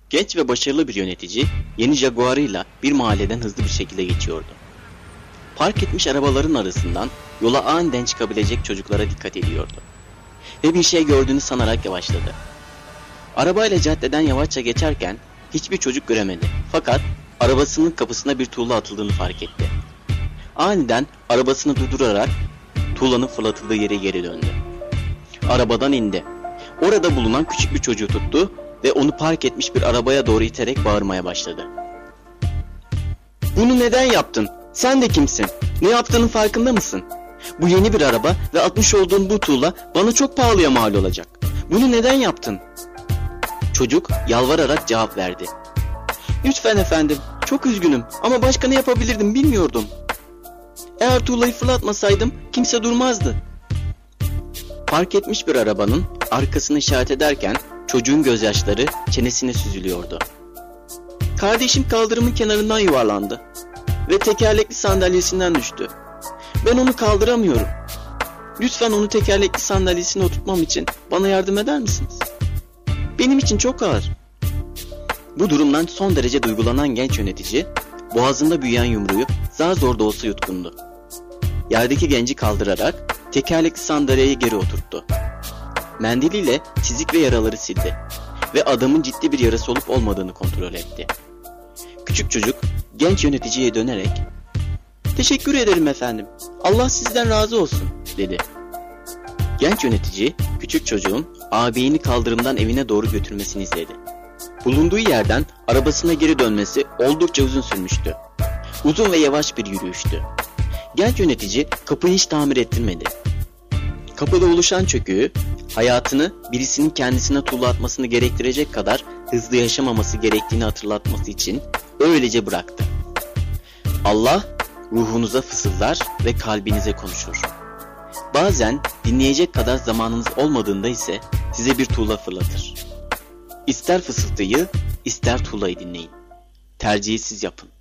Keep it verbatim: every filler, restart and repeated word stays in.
Genç ve başarılı bir yönetici yeni Jaguar'ıyla bir mahalleden hızlı bir şekilde geçiyordu. Park etmiş arabaların arasından yola aniden çıkabilecek çocuklara dikkat ediyordu. Ve bir şey gördüğünü sanarak yavaşladı. Arabayla caddeden yavaşça geçerken hiçbir çocuk göremedi. Fakat arabasının kapısına bir tuğla atıldığını fark etti. Aniden arabasını durdurarak tuğlanın fırlatıldığı yere geri döndü. Arabadan indi. Orada bulunan küçük bir çocuğu tuttu ve onu park etmiş bir arabaya doğru iterek bağırmaya başladı. "Bunu neden yaptın? Sen de kimsin? Ne yaptığının farkında mısın? Bu yeni bir araba ve atmış olduğun bu tuğla bana çok pahalıya mal olacak. Bunu neden yaptın?" Çocuk yalvararak cevap verdi. "Lütfen efendim, çok üzgünüm ama başka ne yapabilirdim bilmiyordum. Eğer tuğlayı fırlatmasaydım kimse durmazdı." Park etmiş bir arabanın arkasını işaret ederken çocuğun gözyaşları çenesine süzülüyordu. "Kardeşim kaldırımın kenarından yuvarlandı ve tekerlekli sandalyesinden düştü. Ben onu kaldıramıyorum. Lütfen onu tekerlekli sandalyesine oturtmam için bana yardım eder misiniz? Benim için çok ağır." Bu durumdan son derece duygulanan genç yönetici boğazında büyüyen yumruğu zar zor da olsa yutkundu. Yerdeki genci kaldırarak tekerlekli sandalyeye geri oturttu. Mendiliyle çizik ve yaraları sildi ve adamın ciddi bir yarası olup olmadığını kontrol etti. Küçük çocuk genç yöneticiye dönerek "Teşekkür ederim efendim. Allah sizden razı olsun," dedi. Genç yönetici küçük çocuğun ağabeyini kaldırımdan evine doğru götürmesini izledi. Bulunduğu yerden arabasına geri dönmesi oldukça uzun sürmüştü. Uzun ve yavaş bir yürüyüştü. Genç yönetici kapıyı hiç tamir ettirmedi. Kapıda oluşan çöküğü hayatını birisinin kendisine tuğla atmasını gerektirecek kadar hızlı yaşamaması gerektiğini hatırlatması için öylece bıraktı. Allah ruhunuza fısıldar ve kalbinize konuşur. Bazen dinleyecek kadar zamanınız olmadığında ise size bir tuğla fırlatır. İster fısıltıyı, ister tuğlayı dinleyin. Tercihi siz yapın.